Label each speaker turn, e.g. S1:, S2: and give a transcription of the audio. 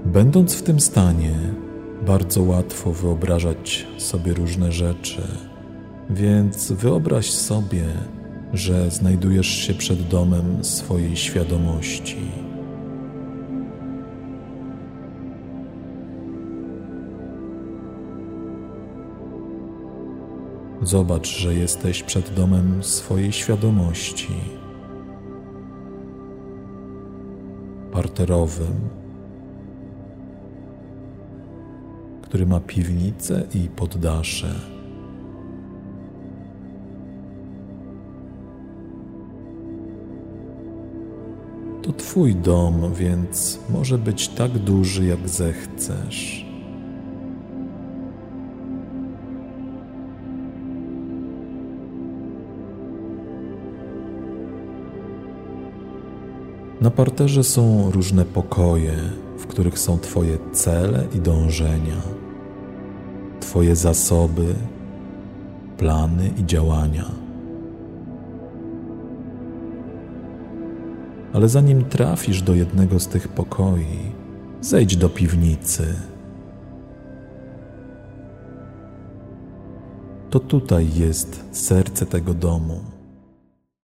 S1: Będąc w tym stanie, bardzo łatwo wyobrażać sobie różne rzeczy, więc wyobraź sobie, że znajdujesz się przed domem swojej świadomości. Zobacz, że jesteś przed domem swojej świadomości, parterowym, który ma piwnicę i poddasze. To twój dom, więc może być tak duży, jak zechcesz. Na parterze są różne pokoje, w których są twoje cele i dążenia, twoje zasoby, plany i działania. Ale zanim trafisz do jednego z tych pokoi, zejdź do piwnicy. To tutaj jest serce tego domu.